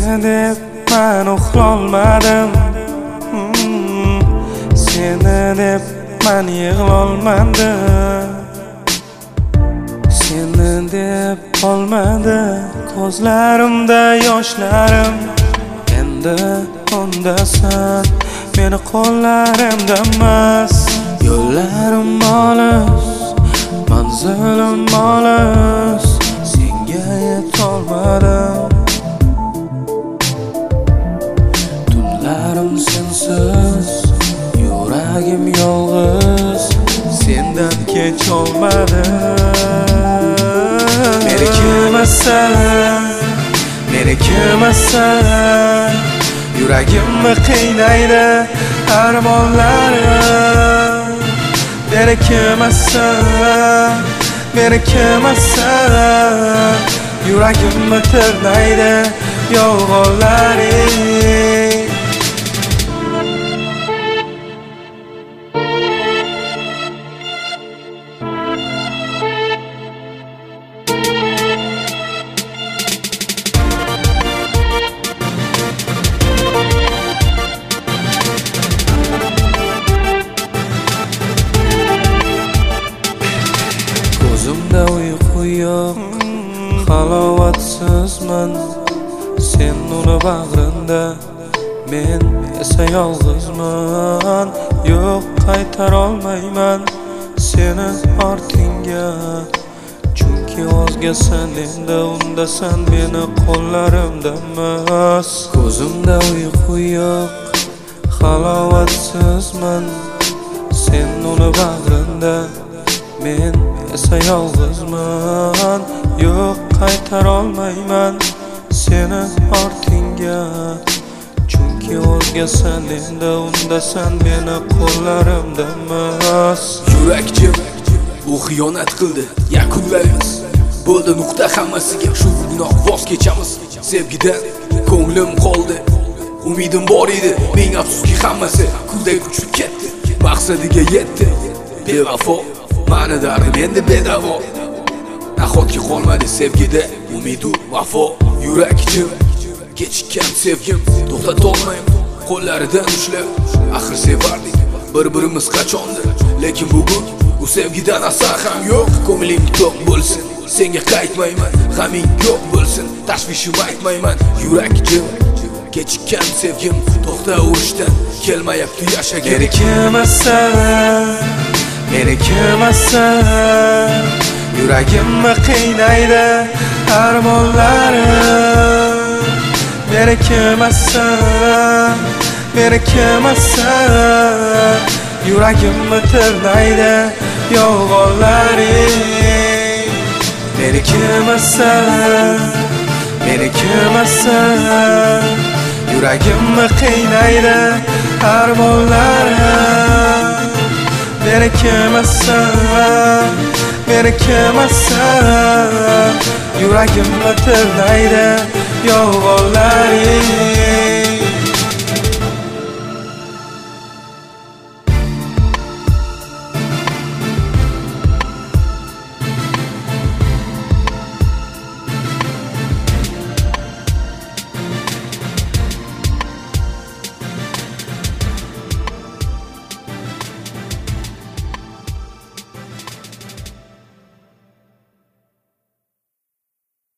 deb men uxlolmadim, seni deb men yig'lolmadim, seni deb qolmadi ko'zlarimda yoshlarim. Endi undasan meni qo'llarimda emas, yo'llarim olis, manzilim olis, senga yetolmadim. Tunlarim sensiz, yuragim yolg'iz, sendan kecholmadim. Meni kelmasan, meni kelmasan, yuragimni qiynaydi armonlarim. Meni kelmasan, meni kelmasan, yuragimni tirnaydi yolg'onlaring. Ko'zimda uyqu yo'q, halovatsizman, sen uni bag'rinda, men esa yolg'izman. Yo'q, qaytarolmayman seni ortingga, chunki o'zgasan endi, undasan meni qo'llarimda emas. Ko'zimda uyqu yo'q, halovatsizman, sen uni bag'rinda, men esa yolg'izman. Yo'q, qaytarolmayman seni ortingga, chunki o'zgasan endi, undasan meni qo'llarimda emas. Yurakjim bu xiyonat qildi, yakunlaymiz, bo'ldi nuqta hammasiga. Shu gunoh voz kechamiz, sevgidan ko'nglim qoldi, umidim bor edi, ming afsuski hammasi kudek uchib ketdi, maqsadiga yetdi. Bevafo mani dardim endi bedavo, nahotki qolmadi sevgida umidu vafo. Yurakjim kechikkan sevgim, to'xtatolmayman qo'llaridan ushlab. Axir sevardik bir-birimiz qachondir, lekin bugun u sevgidan asar ham yo'q. Ko'ngling to'q bo'lsin, senga qaytmayman, g'aming yo'q bo'lsin, tashvishim aytmayman. Yurakjim kechikkan sevgim, to'xta urishdan kelmayapti yashagan. Meni kelmasan, meni kelmasan, yuragimni qiynaydi armonlarim. Meni kelmasan, meni kelmasan, yuragimni tirnaydi yolg'onlaring. Meni kelmasan, meni kelmasan, yuragimni qiynaydi armonlarim. Meni kelmasan, meni kelmasan, yuragimni tirnaydi yolg'onlaring.